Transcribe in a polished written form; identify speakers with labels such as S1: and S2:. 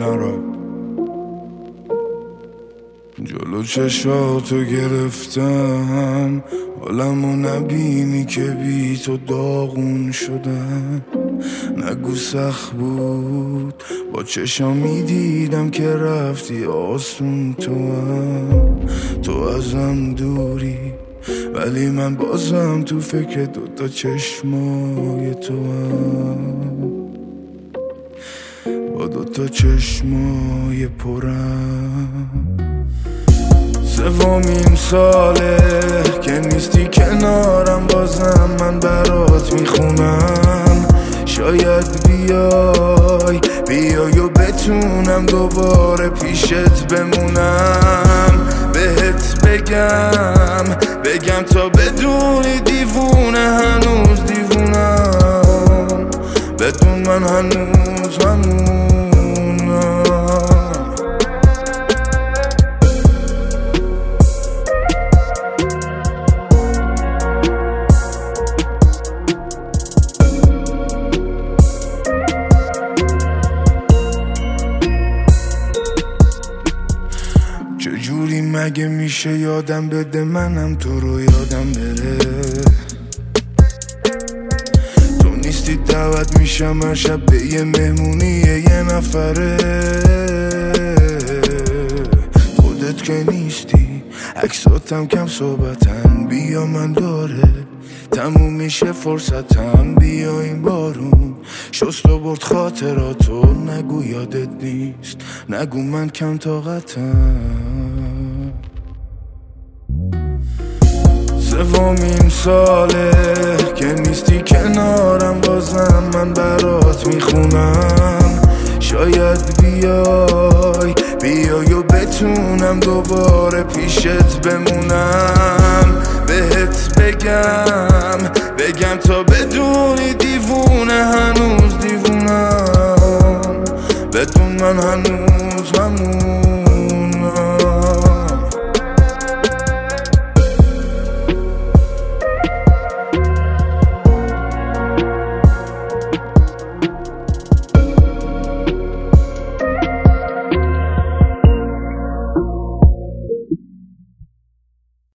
S1: نراد. جلو چشاتو گرفتم حالمو نبینی که بی تو داغون شدم. نگو سخت بود با چشام میدیدم که رفتی آسون تو ازم دوری، ولی من بازم تو فکر دوتا چشمای تو با دوتا چشمای پرم. سومین ساله که نیستی کنارم، بازم من برات میخونم. شاید بیای و بتونم دوباره پیشت بمونم. بهت بگم تا بدونی دیوونه، هنوز دیوونم. بدون من هنوز چجوری مگه میشه یادم بده منم تو رو یادم بره؟ تو نیستی دعوت میشم هر شب به یه مهمونی یه نفره. خودت که نیستی عکساتم کم صحبتن، بیا من داره تموم میشه فرصتم. بیا این بارون شست و برد خاطراتو، نگو یادت نیست، نگو من کم طاقتم. سومین ساله که نیستی کنارم، بازم من برات میخونم. شاید بیای و بتونم دوباره پیشت بمونم. بهت بگم تا بدونی دیوونه، هنوز دیوونم. بدون من هنوز